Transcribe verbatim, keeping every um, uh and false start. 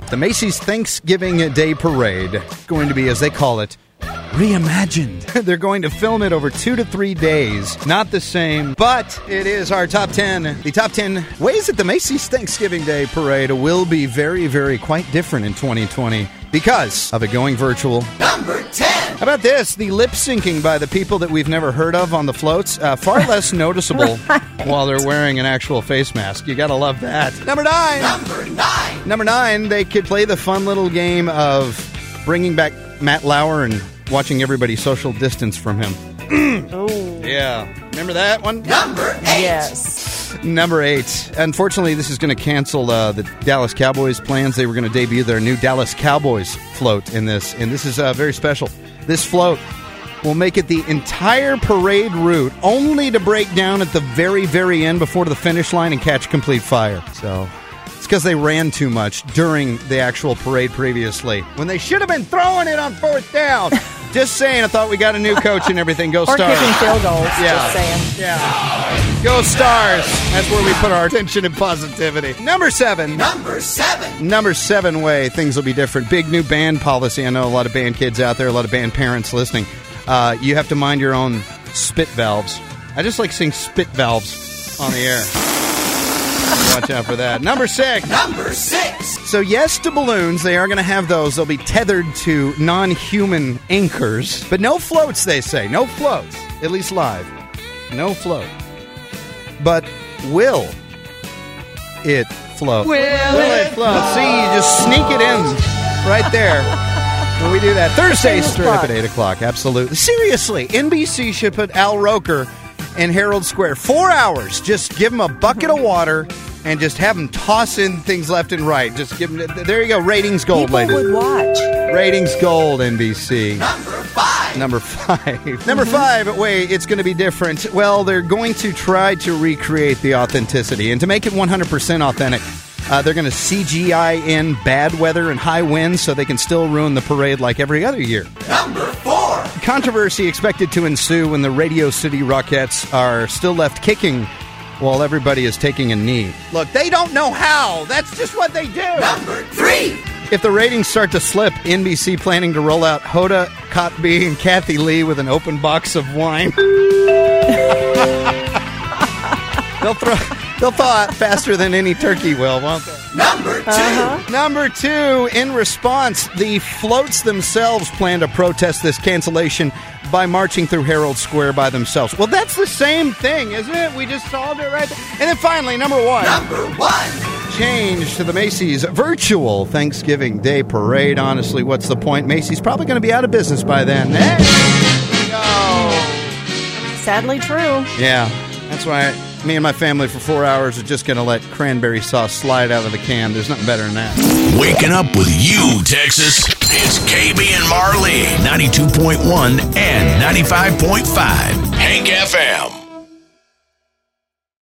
The Macy's Thanksgiving Day Parade is going to be, as they call it, reimagined. They're going to film it over two to three days. Not the same, but it is our top ten. The top ten ways that the Macy's Thanksgiving Day Parade will be very, very quite different in twenty twenty because of it going virtual. Number ten. How about this? The lip syncing by the people that we've never heard of on the floats, uh, far less noticeable right. while they're wearing an actual face mask. You gotta love that. Number nine. Number nine. Number nine, they could play the fun little game of bringing back Matt Lauer and watching everybody social distance from him. Oh. Yeah. Remember that one? Number eight. Yes. Number eight. Unfortunately, this is going to cancel uh, the Dallas Cowboys plans. They were going to debut their new Dallas Cowboys float in this, and this is uh, very special. This float will make it the entire parade route, only to break down at the very, very end before the finish line and catch complete fire. So it's because they ran too much during the actual parade previously, when they should have been throwing it on fourth down. Just saying, I thought we got a new coach and everything. Go or Stars. Or kicking field goals, yeah. just saying. Yeah. Go Stars. That's where we put our attention and positivity. Number seven. Number seven. Number seven way things will be different. Big new band policy. I know a lot of band kids out there, a lot of band parents listening. Uh, you have to mind your own spit valves. I just like seeing spit valves on the air. Watch out for that. Number six. Number six. So yes to balloons. They are going to have those. They'll be tethered to non-human anchors. But no floats, they say. No floats. At least live. No float. But will it float? Will, will it float? See, you just sneak it in right there. When we do that. Thursday, straight up at eight o'clock. Absolutely. Seriously, N B C should put Al Roker in Herald Square. Four hours. Just give him a bucket of water and just have him toss in things left and right. Just give him, there you go. Ratings gold, People ladies. would watch. Ratings gold, N B C. Number five. Number five. Number five, wait, it's going to be different. Well, they're going to try to recreate the authenticity. And to make it one hundred percent authentic, uh, they're going to C G I in bad weather and high winds so they can still ruin the parade like every other year. Number four. Controversy expected to ensue when the Radio City Rockettes are still left kicking while everybody is taking a knee. Look, they don't know how. That's just what they do. Number three. If the ratings start to slip, N B C planning to roll out Hoda Kotb and Kathy Lee with an open box of wine. they'll throw they'll thaw it faster than any turkey will, won't they? Number two. Uh-huh. Number two, in response, the floats themselves plan to protest this cancellation by marching through Herald Square by themselves. Well, that's the same thing, isn't it? We just solved it right there. And then finally, number one. Number one. Change to the Macy's virtual Thanksgiving Day Parade. Honestly, what's the point? Macy's probably going to be out of business by then. There we go. Sadly true. Yeah, that's why me and my family for four hours are just going to let cranberry sauce slide out of the can. There's nothing better than that. Waking up with you, Texas. It's K B and Marley, ninety-two point one and ninety-five point five. Hank F M.